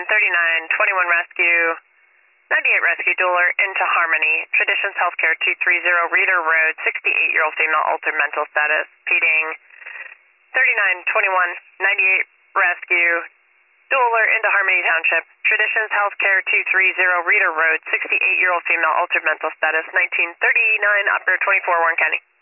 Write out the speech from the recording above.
3921 Rescue, 98 Rescue Dueler into Harmony, Traditions Healthcare 230 Reader Road, 68-year-old female, altered mental status, feeding 3921 98 Rescue Dueler into Harmony Township, Traditions Healthcare 230 Reader Road, 68-year-old female, altered mental status, 1939, Operator 24, Warren County.